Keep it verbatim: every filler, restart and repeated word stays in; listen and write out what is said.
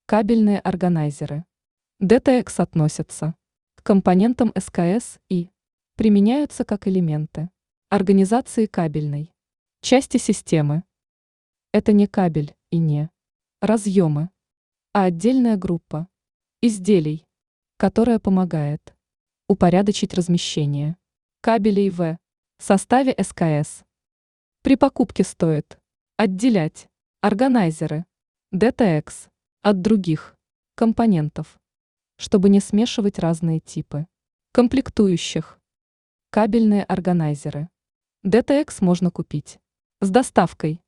Кабельные органайзеры. ди ти экс относятся к компонентам эс ка эс и применяются как элементы организации кабельной части системы. Это не кабель и не разъемы, а отдельная группа изделий, которая помогает упорядочить размещение кабелей в составе эс ка эс. При покупке стоит отделять органайзеры ди ти экс от других компонентов, чтобы не смешивать разные типы комплектующих. Кабельные органайзеры ди ти экс можно купить с доставкой